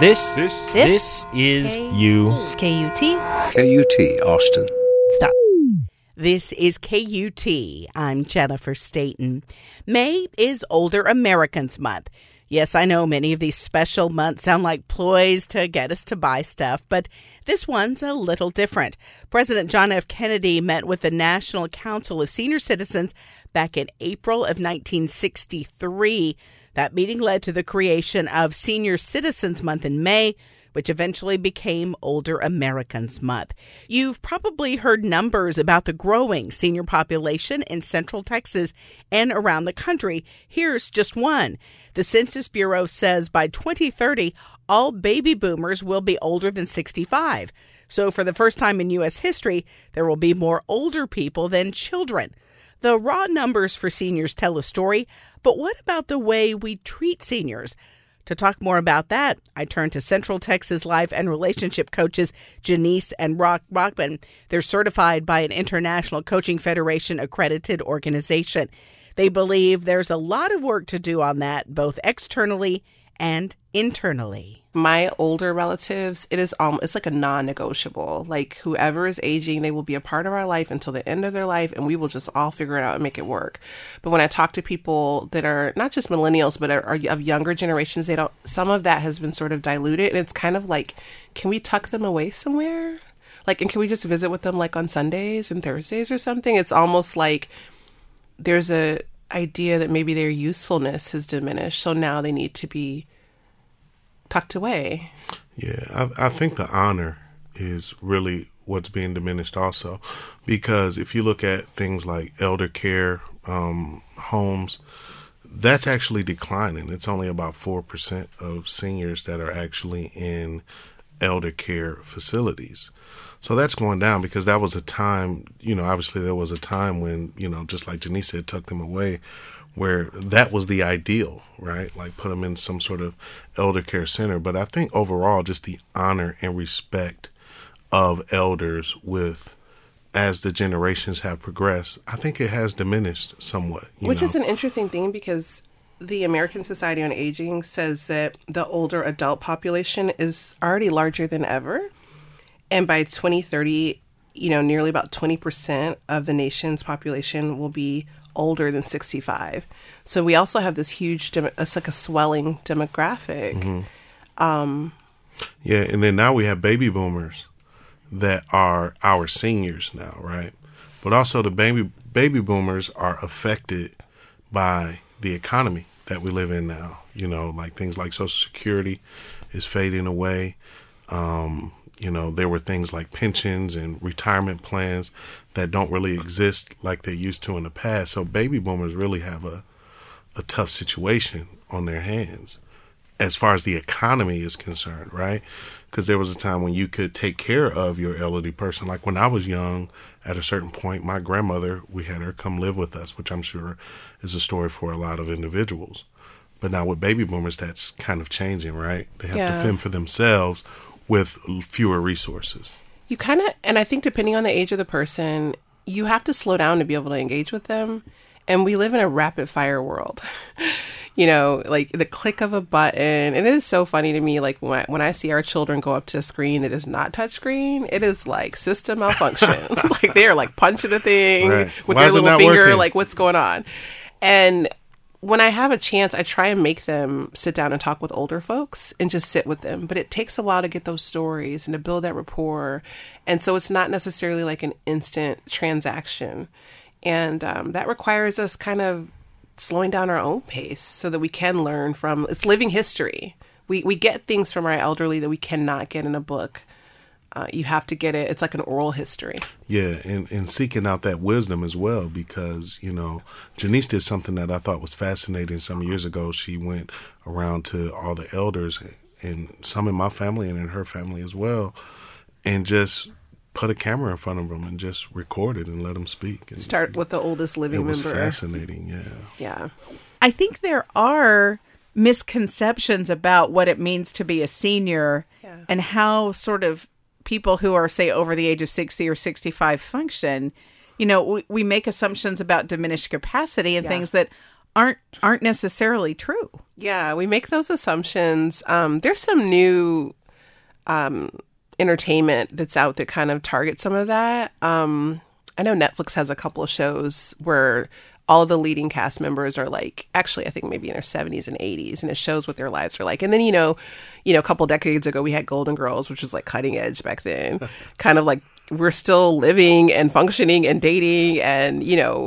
This is you. KUT. KUT, Austin. Stop. This is KUT. I'm Jennifer Staten. May is Older Americans Month. Yes, I know many of these special months sound like ploys to get us to buy stuff, but this one's a little different. President John F. Kennedy met with the National Council of Senior Citizens back in April of 1963. That meeting led to the creation of Senior Citizens Month in May, which eventually became Older Americans Month. You've probably heard numbers about the growing senior population in Central Texas and around the country. Here's just one. The Census Bureau says by 2030, all baby boomers will be older than 65. So for the first time in U.S. history, there will be more older people than children. The raw numbers for seniors tell a story, but what about the way we treat seniors? To talk more about that, I turn to Central Texas Life and Relationship coaches Janice and Rock Brockman. They're certified by an International Coaching Federation accredited organization. They believe there's a lot of work to do on that, both externally and internally. My older relatives, it's like a non-negotiable. Like whoever is aging, they will be a part of our life until the end of their life, and we will just all figure it out and make it work. But when I talk to people that are not just millennials, but are of younger generations, some of that has been sort of diluted, and it's kind of like, can we tuck them away somewhere? Like, and can we just visit with them like on Sundays and Thursdays or something? It's almost like there's a idea that maybe their usefulness has diminished, so now they need to be tucked away. Yeah, I think the honor is really what's being diminished also, because if you look at things like elder care homes, that's actually declining. It's only about 4% of seniors that are actually in elder care facilities. So that's going down because that was a time, obviously there was a time when, just like Janice said, tuck them away, where that was the ideal, right? Like put them in some sort of elder care center. But I think overall, just the honor and respect of elders as the generations have progressed, I think it has diminished somewhat. Which is an interesting thing because the American Society on Aging says that the older adult population is already larger than ever. And by 2030, nearly about 20% of the nation's population will be older than 65. So we also have this huge, it's like a swelling demographic. Mm-hmm. Yeah, and then now we have baby boomers that are our seniors now, right? But also the baby boomers are affected by the economy that we live in now. Like things like Social Security is fading away. There were things like pensions and retirement plans that don't really exist like they used to in the past. So baby boomers really have a tough situation on their hands as far as the economy is concerned, right? Because there was a time when you could take care of your elderly person. Like when I was young, at a certain point, my grandmother, we had her come live with us, which I'm sure is a story for a lot of individuals. But now with baby boomers, that's kind of changing, right? They have to fend for themselves with fewer resources. You kind of, and I think depending on the age of the person, you have to slow down to be able to engage with them. And we live in a rapid fire world, like the click of a button. And it is so funny to me, like when I see our children go up to a screen that is not touch screen, it is like system malfunction. Like they're like punching the thing with their little finger, working? Like what's going on? And when I have a chance, I try and make them sit down and talk with older folks and just sit with them. But it takes a while to get those stories and to build that rapport. And so it's not necessarily like an instant transaction. And that requires us kind of slowing down our own pace so that we can learn from, it's living history. We get things from our elderly that we cannot get in a book. You have to get it. It's like an oral history. Yeah, and seeking out that wisdom as well because, Janice did something that I thought was fascinating some years ago. She went around to all the elders and some in my family and in her family as well and just put a camera in front of them and just record it and let them speak. And start with the oldest living member. It was fascinating, yeah. Yeah. I think there are misconceptions about what it means to be a senior and how sort of people who are, say, over the age of 60 or 65 function. We make assumptions about diminished capacity and things that aren't necessarily true. Yeah, we make those assumptions. There's some new entertainment that's out that kind of targets some of that. I know Netflix has a couple of shows where all of the leading cast members are like, actually, I think maybe in their 70s and 80s, and it shows what their lives are like. And then, a couple decades ago, we had Golden Girls, which was like cutting edge back then. Kind of like we're still living and functioning and dating and,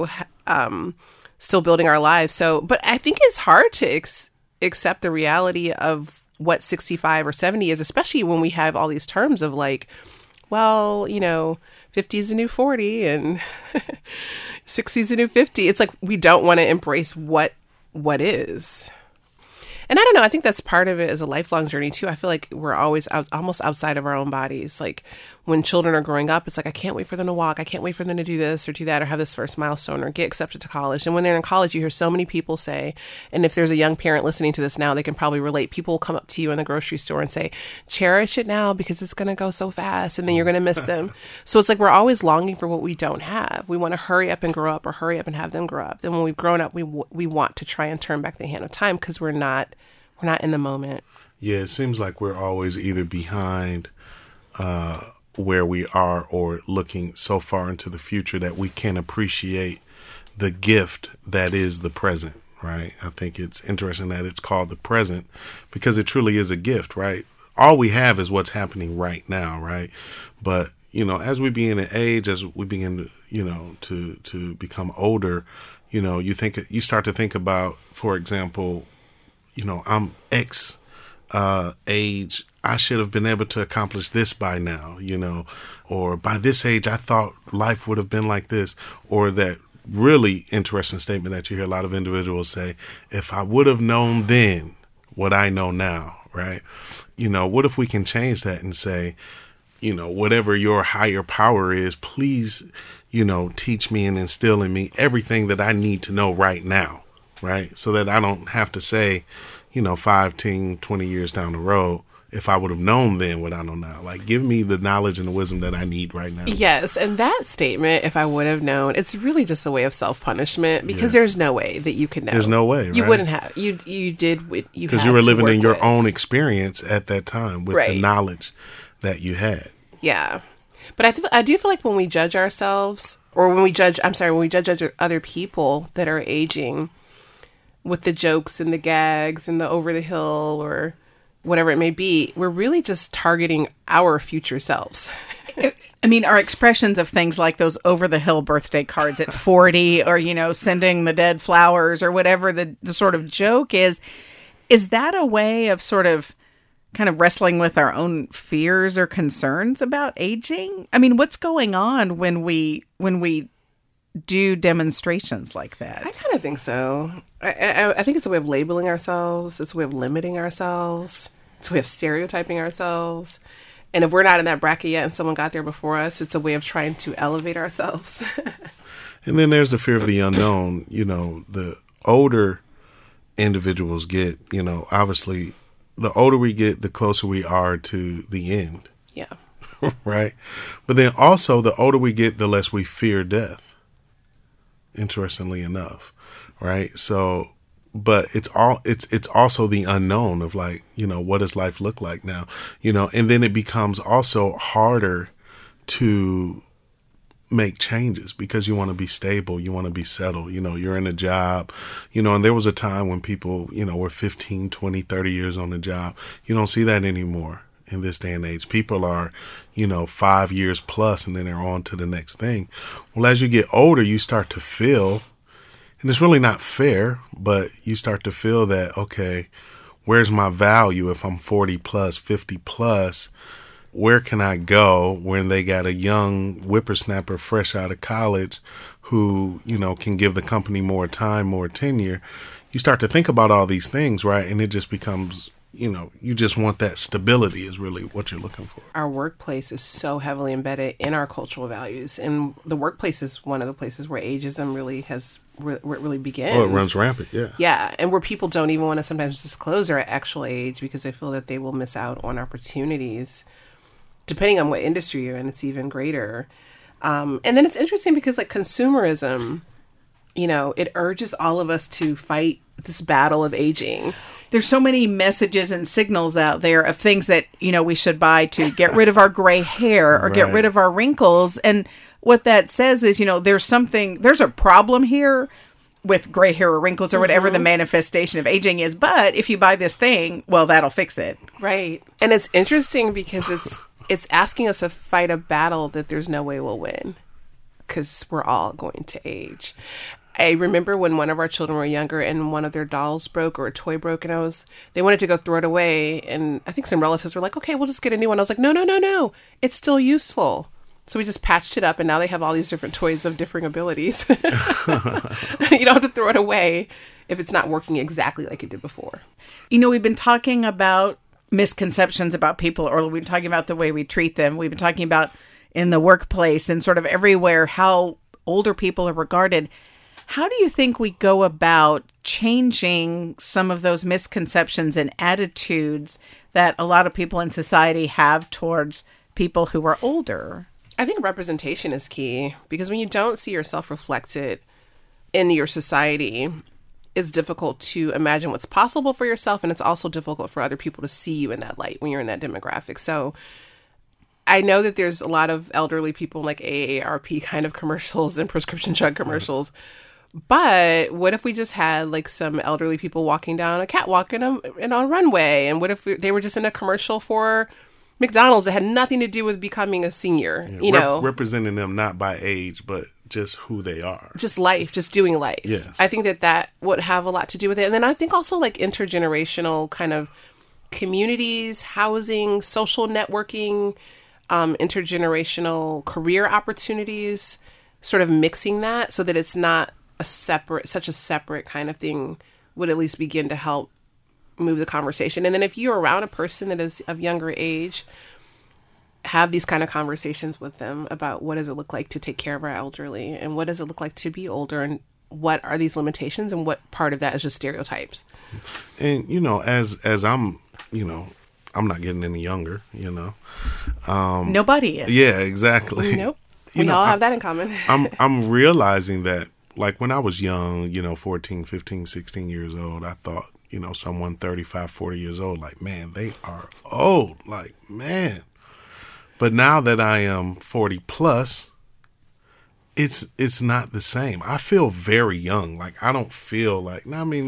still building our lives. So, but I think it's hard to accept the reality of what 65 or 70 is, especially when we have all these terms of like, well, 50 is the new 40 and 60 is the new 50. It's like we don't want to embrace what is. And I don't know, I think that's part of it as a lifelong journey too. I feel like we're always almost outside of our own bodies. Like when children are growing up, it's like, I can't wait for them to walk. I can't wait for them to do this or do that or have this first milestone or get accepted to college. And when they're in college, you hear so many people say, and if there's a young parent listening to this now, they can probably relate. People will come up to you in the grocery store and say, cherish it now because it's going to go so fast and then you're going to miss them. So it's like we're always longing for what we don't have. We want to hurry up and grow up or hurry up and have them grow up. Then when we've grown up, we want to try and turn back the hand of time because we're not in the moment. Yeah, it seems like we're always either behind where we are or looking so far into the future that we can't appreciate the gift that is the present, right? I think it's interesting that it's called the present because it truly is a gift, right? All we have is what's happening right now, right? But, as we begin to age, as we begin to, to become older, you start to think about, for example, I'm X age. I should have been able to accomplish this by now, or by this age, I thought life would have been like this, or that really interesting statement that you hear a lot of individuals say, if I would have known then what I know now, right? What if we can change that and say, whatever your higher power is, please, teach me and instill in me everything that I need to know right now. Right. So that I don't have to say, 5, 10, 20 years down the road, if I would have known then what I know now, like give me the knowledge and the wisdom that I need right now. Yes. And that statement, if I would have known, it's really just a way of self-punishment because there's no way that you could know. There's no way. Right? You wouldn't have. You did. Because you were living in your own experience at that time with the knowledge that you had. Yeah. But I do feel like when we judge ourselves or when we judge other people that are aging, with the jokes and the gags and the over the hill or whatever it may be, we're really just targeting our future selves. I mean, our expressions of things like those over the hill birthday cards at 40 or, sending the dead flowers or whatever the sort of joke is that a way of sort of kind of wrestling with our own fears or concerns about aging? I mean, what's going on when we do demonstrations like that? I kind of think so. I think it's a way of labeling ourselves. It's a way of limiting ourselves. It's a way of stereotyping ourselves. And if we're not in that bracket yet and someone got there before us, it's a way of trying to elevate ourselves. And then there's the fear of the unknown. The older individuals get, obviously, the older we get, the closer we are to the end. Yeah. Right? But then also, the older we get, the less we fear death. Interestingly enough, right? So, but it's also the unknown of like, what does life look like now? And then it becomes also harder to make changes because you want to be stable, you want to be settled, you're in a job, and there was a time when people, were 15, 20, 30 years on the job. You don't see that anymore. In this day and age, people are, 5 years plus and then they're on to the next thing. Well, as you get older, you start to feel, and it's really not fair, but you start to feel that, okay, where's my value if I'm 40 plus, 50 plus? Where can I go when they got a young whippersnapper fresh out of college who, can give the company more time, more tenure? You start to think about all these things, right? And it just becomes, you just want that stability is really what you're looking for. Our workplace is so heavily embedded in our cultural values. And the workplace is one of the places where ageism really where it really begins. Oh, it runs rampant, yeah. Yeah, and where people don't even want to sometimes disclose their actual age because they feel that they will miss out on opportunities. Depending on what industry you're in, it's even greater. And then it's interesting because like consumerism, it urges all of us to fight this battle of aging. there's so many messages and signals out there of things that, we should buy to get rid of our gray hair or get rid of our wrinkles. And what that says is, there's a problem here with gray hair or wrinkles or whatever the manifestation of aging is. But if you buy this thing, well, that'll fix it. Right. And it's interesting because it's asking us to fight a battle that there's no way we'll win, because we're all going to age. I remember when one of our children were younger and one of their dolls broke or a toy broke, and they wanted to go throw it away. And I think some relatives were like, okay, we'll just get a new one. I was like, no. It's still useful. So we just patched it up, and now they have all these different toys of differing abilities. You don't have to throw it away if it's not working exactly like it did before. We've been talking about misconceptions about people, or we've been talking about the way we treat them. We've been talking about in the workplace and sort of everywhere how older people are regarded. How do you think we go about changing some of those misconceptions and attitudes that a lot of people in society have towards people who are older? I think representation is key, because when you don't see yourself reflected in your society, it's difficult to imagine what's possible for yourself, and it's also difficult for other people to see you in that light when you're in that demographic. So I know that there's a lot of elderly people like AARP kind of commercials and prescription drug commercials. But what if we just had like some elderly people walking down a catwalk in a runway? And what if they were just in a commercial for McDonald's that had nothing to do with becoming a senior, representing them not by age, but just who they are. Just life, just doing life. Yes. I think that would have a lot to do with it. And then I think also like intergenerational kind of communities, housing, social networking, intergenerational career opportunities, sort of mixing that so that it's not such a separate kind of thing would at least begin to help move the conversation. And then if you're around a person that is of younger age, have these kind of conversations with them about what does it look like to take care of our elderly, and what does it look like to be older, and what are these limitations, and what part of that is just stereotypes. And as I'm I'm not getting any younger, Nobody is. Yeah, exactly. Nope. We all have that in common. I'm realizing that, like, when I was young, 14, 15, 16 years old, I thought, someone 35, 40 years old, like, man, they are old. Like, man. But now that I am 40 plus, it's not the same. I feel very young. Like, I don't feel like,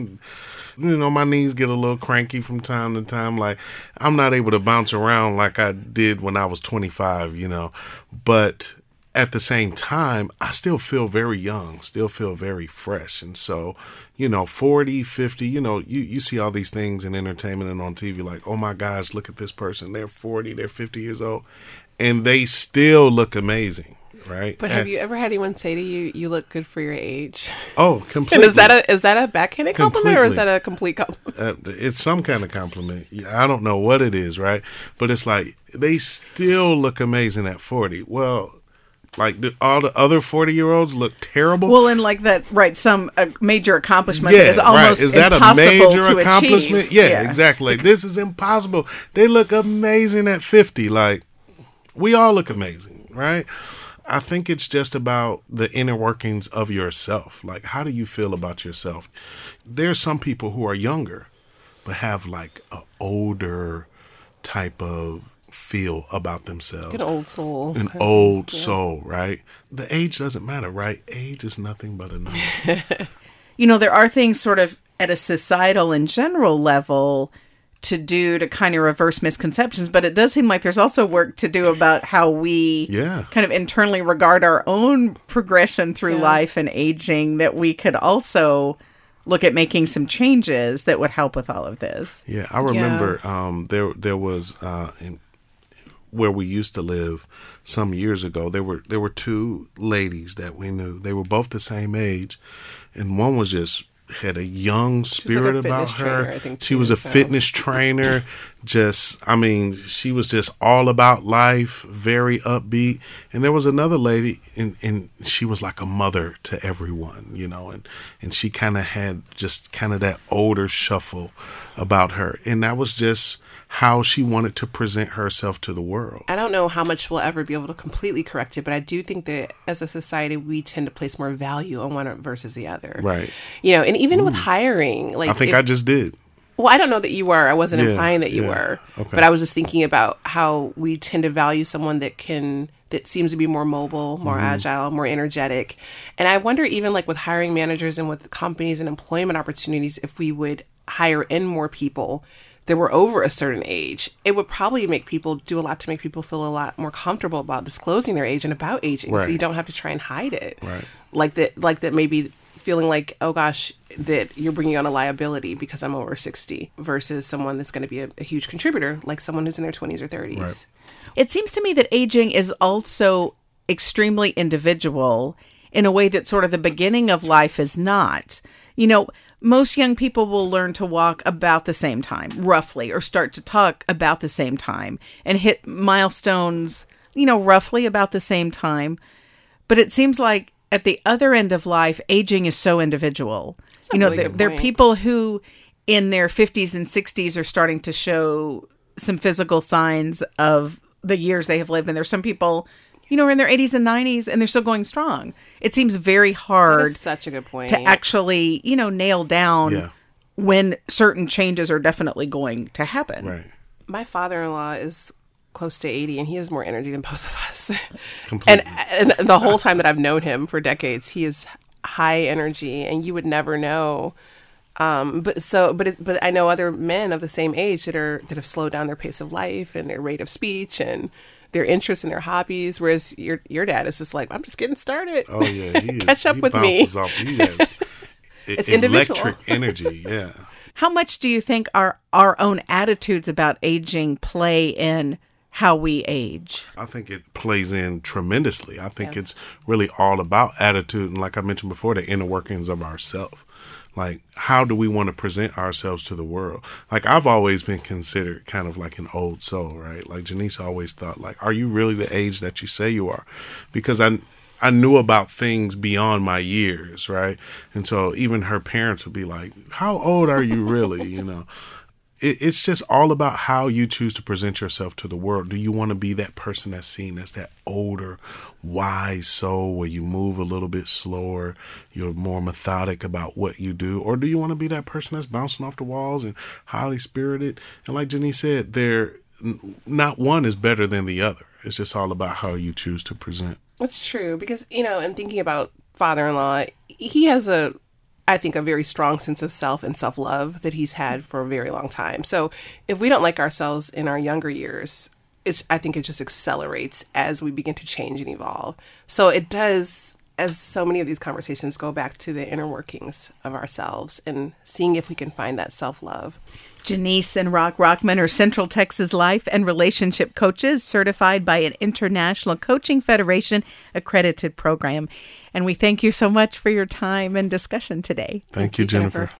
my knees get a little cranky from time to time. Like, I'm not able to bounce around like I did when I was 25, But at the same time, I still feel very young, still feel very fresh. And so, 40, 50, you see all these things in entertainment and on TV, like, oh my gosh, look at this person. They're 40, they're 50 years old, and they still look amazing, right? But have you ever had anyone say to you, you look good for your age? Oh, completely. And is that a backhanded compliment, or is that a complete compliment? It's some kind of compliment. I don't know what it is, right? But it's like, they still look amazing at 40. Well, like, all the other 40-year-olds look terrible. Well, and like that, right? Some major accomplishment is almost Is that impossible a major to accomplishment? achieve. Yeah, exactly. Like, this is impossible. They look amazing at 50. Like, we all look amazing, right? I think it's just about the inner workings of yourself. Like, how do you feel about yourself? There's some people who are younger, but have like an older type of feel about themselves. An old soul. An old soul, right? The age doesn't matter, right? Age is nothing but a number. There are things sort of at a societal and general level to do to kind of reverse misconceptions, but it does seem like there's also work to do about how we kind of internally regard our own progression through life and aging, that we could also look at making some changes that would help with all of this. Yeah, I remember there was where we used to live some years ago, there were two ladies that we knew. They were both the same age, and one was just had a young spirit about her. She was a fitness trainer. She was just all about life, very upbeat. And there was another lady, and she was like a mother to everyone, and she kind of had just kind of that older shuffle about her. And that was just how she wanted to present herself to the world. I don't know how much we'll ever be able to completely correct it, but I do think that as a society, we tend to place more value on one versus the other. Right. And even with hiring, like, I think I just did. Well, I don't know that you were. I wasn't Yeah, implying that you yeah. were. Okay. But I was just thinking about how we tend to value someone that seems to be more mobile, more agile, more energetic. And I wonder, even like with hiring managers and with companies and employment opportunities, if we would hire in more people that were over a certain age, it would probably do a lot to make people feel a lot more comfortable about disclosing their age and about aging. So Right. you don't have to try and hide it. Right. Like that maybe feeling like, oh gosh, that you're bringing on a liability because I'm over 60 versus someone that's going to be a huge contributor, like someone who's in their 20s or 30s. Right. It seems to me that aging is also extremely individual in a way that sort of the beginning of life is not. You know, most young people will learn to walk about the same time, roughly, or start to talk about the same time and hit milestones, roughly about the same time. But it seems like at the other end of life, aging is so individual. That's a really good There are point. people who in their 50s and 60s are starting to show some physical signs of the years they have lived. And there's some people, are in their 80s and 90s and they're still going strong. It seems very That hard is such a good point. to actually, nail down Yeah. when certain changes are definitely going to happen. Right. My father-in-law is close to 80 and he has more energy than both of us. Completely. and the whole time that I've known him for decades, he is high energy and you would never know. But I know other men of the same age that have slowed down their pace of life and their rate of speech and their interests and their hobbies. Whereas your dad is just like, I'm just getting started. Oh yeah, he is, Catch up he with me. bounces off. He has It's individual. electric energy. Yeah. How much do you think our own attitudes about aging play in how we age? I think it plays in tremendously. I think it's really all about attitude. And like I mentioned before, the inner workings of ourself. Like, how do we want to present ourselves to the world? Like, I've always been considered kind of like an old soul, right? Like, Janice always thought, like, are you really the age that you say you are? Because I knew about things beyond my years, right? And so even her parents would be like, how old are you really, It's just all about how you choose to present yourself to the world. Do you want to be that person that's seen as that older, wise soul where you move a little bit slower, you're more methodic about what you do? Or do you want to be that person that's bouncing off the walls and highly spirited? And like Jenny said, not one is better than the other. It's just all about how you choose to present. That's true because, in thinking about father-in-law, he has I think a very strong sense of self and self-love that he's had for a very long time. So if we don't like ourselves in our younger years, I think it just accelerates as we begin to change and evolve. So it does, as so many of these conversations go back to the inner workings of ourselves and seeing if we can find that self-love. Janice and Rock Rockman are Central Texas life and relationship coaches certified by an International Coaching Federation accredited program. And we thank you so much for your time and discussion today. Thank you, Jennifer.